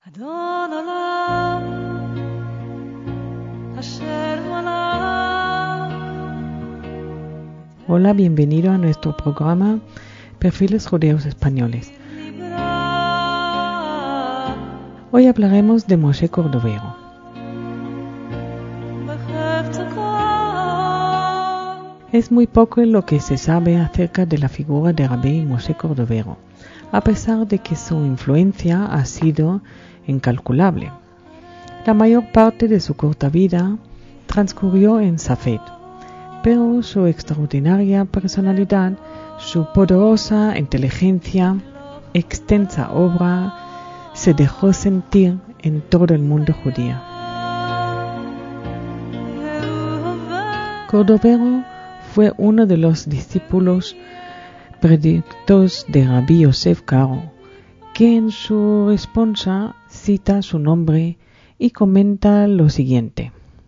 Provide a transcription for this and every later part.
Adon Olam, Asher Olam. Hola, bienvenido a nuestro programa Perfiles Judeos Españoles. Hoy hablaremos de Moshe Cordovero. Es muy poco lo que se sabe acerca de la figura de Rabbi Moshe Cordovero, a pesar de que su influencia ha sido incalculable. La mayor parte de su corta vida transcurrió en Safed, pero su extraordinaria personalidad, su poderosa inteligencia, extensa obra, se dejó sentir en todo el mundo judío. Cordovero fue uno de los discípulos predilectos de Rabbi Yosef Karo, que en su responsa cita su nombre y comenta lo siguiente: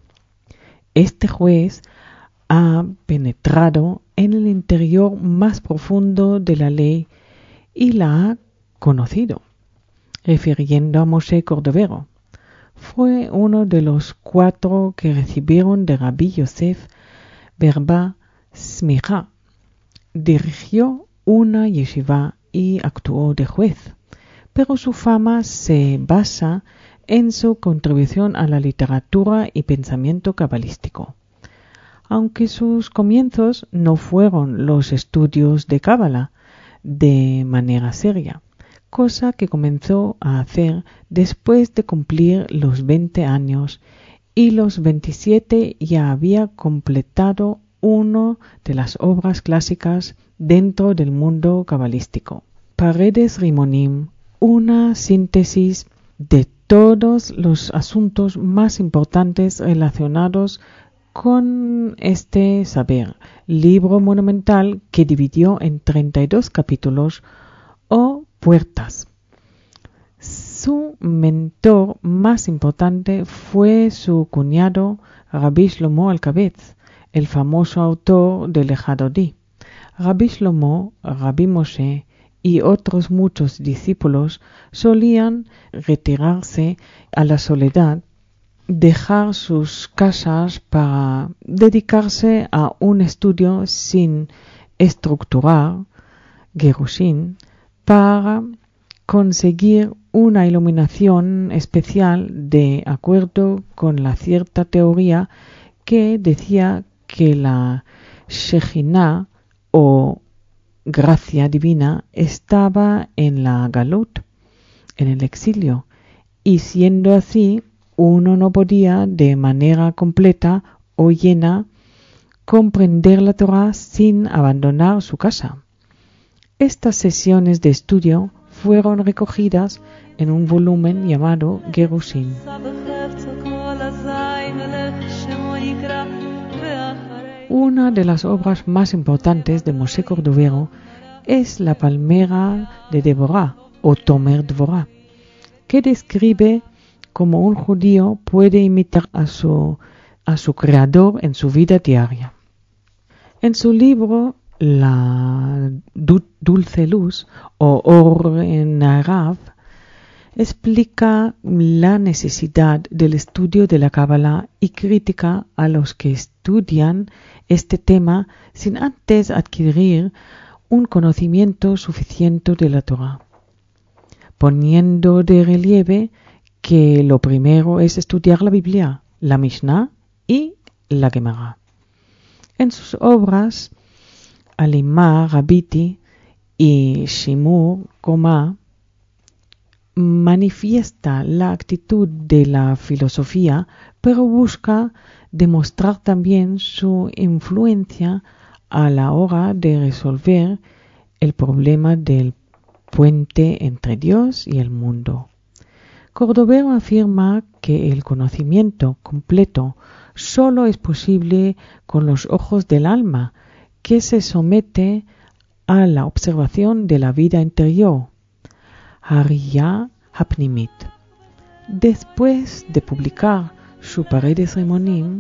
este juez ha penetrado en el interior más profundo de la ley y la ha conocido, refiriendo a Moshe Cordovero. Fue uno de los 4 que recibieron de Rabbi Yosef Berba Smicha. Dirigió una yeshiva y actuó de juez, pero su fama se basa en su contribución a la literatura y pensamiento cabalístico. Aunque sus comienzos no fueron los estudios de Cábala de manera seria, cosa que comenzó a hacer después de cumplir los 20 años, y los 27 ya había completado una de las obras clásicas dentro del mundo cabalístico, Paredes Rimonim, una síntesis de todos los asuntos más importantes relacionados con este saber, libro monumental que dividió en 32 capítulos o puertas. Su mentor más importante fue su cuñado Rabbi Shlomo Alkabetz, el famoso autor del Ejadodí. Rabbi Shlomo, Rabbi Moshe y otros muchos discípulos solían retirarse a la soledad, dejar sus casas para dedicarse a un estudio sin estructurar, gerushin, para conseguir una iluminación especial de acuerdo con la cierta teoría que decía que la Shejinah o gracia divina estaba en la galut, en el exilio, y siendo así, uno no podía de manera completa o llena comprender la Torah sin abandonar su casa. Estas sesiones de estudio fueron recogidas en un volumen llamado Gerushin. Una de las obras más importantes de Moshe Cordovero es la Palmera de Deborah o Tomer Dvorah, que describe cómo un judío puede imitar a su creador en su vida diaria. En su libro La Dulce Luz o Or en Arav explica la necesidad del estudio de la Cábala y critica a los que estudian este tema sin antes adquirir un conocimiento suficiente de la Torah, poniendo de relieve que lo primero es estudiar la Biblia, la Mishnah y la Gemara. En sus obras Alimah Rabiti y Shimur Komah manifiesta la actitud de la filosofía, pero busca demostrar también su influencia a la hora de resolver el problema del puente entre Dios y el mundo. Cordovero afirma que el conocimiento completo solo es posible con los ojos del alma, que se somete a la observación de la vida interior, Hariyah Hapnimit. Después de publicar su Paredes Rimonim,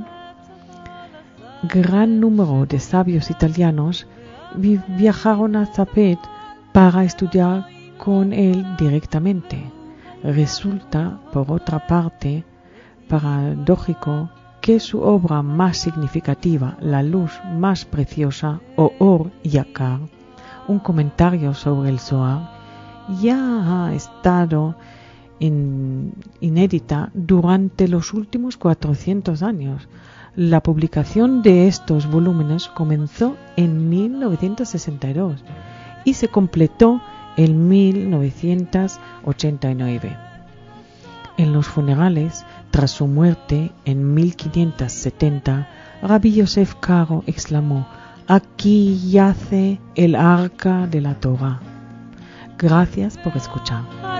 gran número de sabios italianos viajaron a Safed para estudiar con él directamente. Resulta, por otra parte, paradójico que su obra más significativa, La luz más preciosa, o Or Yakar, un comentario sobre el Zohar, ya ha estado inédita durante los últimos 400 años. La publicación de estos volúmenes comenzó en 1962 y se completó en 1989. En los funerales, tras su muerte en 1570, Rabbi Yosef Karo exclamó: «Aquí yace el arca de la Torah». Gracias por escuchar.